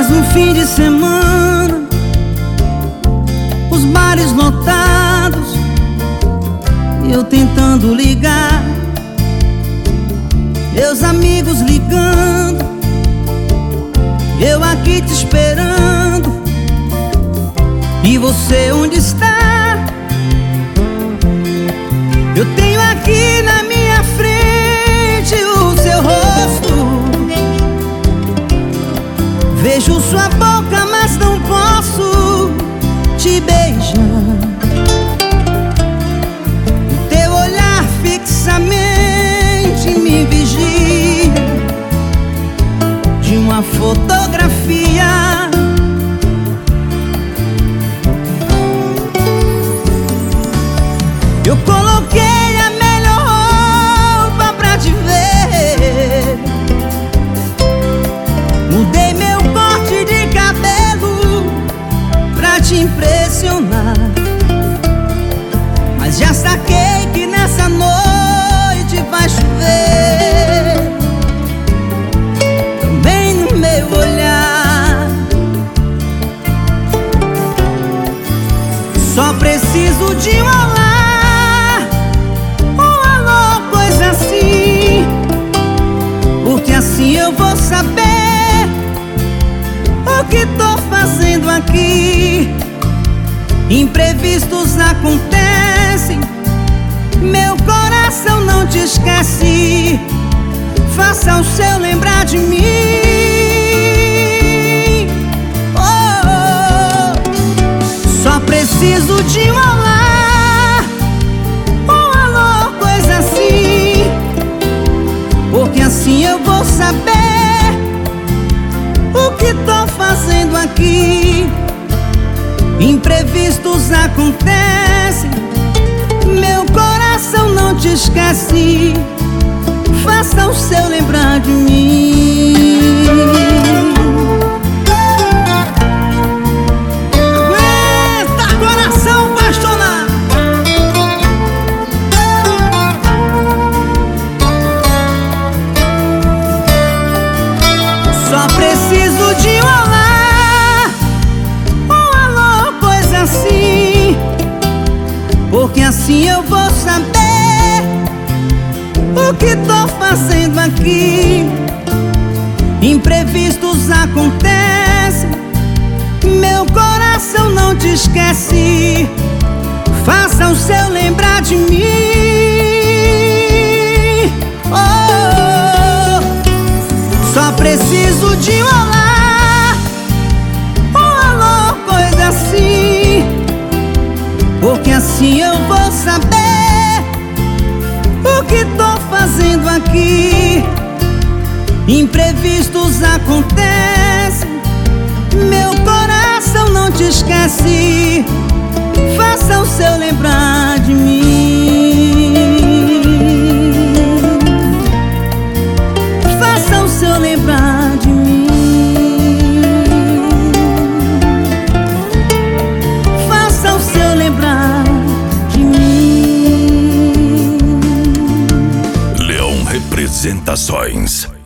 Mais um fim de semana, os bares lotados, eu tentando ligar, meus amigos ligando, eu aqui te esperando. E você onde está? Eu tenho aqui na minha frente o seu rosto, vejo sua boca, mas não posso te beijar. O teu olhar fixamente me vigia, de uma fotografia. Eu coloquei a melhor roupa pra te ver, mudei meu corte de cabelo pra te impressionar, mas já saquei que nessa noite vai chover, também no meu olhar. Só preciso de um olá, um alô, coisa assim, porque assim eu vou saber o que tô fazendo aqui. Imprevistos acontecem, meu coração não te esquece, faça o seu lembrar de mim. Oh, só preciso de um olá, um alô, coisa assim, porque assim eu vou saber o que tô fazendo aqui. Imprevistos acontecem, meu coração não te esquece, faça o seu lembrar de mim. Aguenta, coração apaixonado. Só preciso de um olá, um alô, coisa assim, porque assim eu vou saber o que tô fazendo aqui. Imprevistos acontecem, meu coração não te esquece, faça o seu lembrar de mim. Oh, só preciso de um olá, um alô, coisa assim, porque assim eu vou saber o que tô fazendo aqui. Imprevistos acontecem, meu coração não te esquece, faça o seu lembrar de mim. Faça o seu lembrar de mim. Faça o seu lembrar de mim. Leão Representações.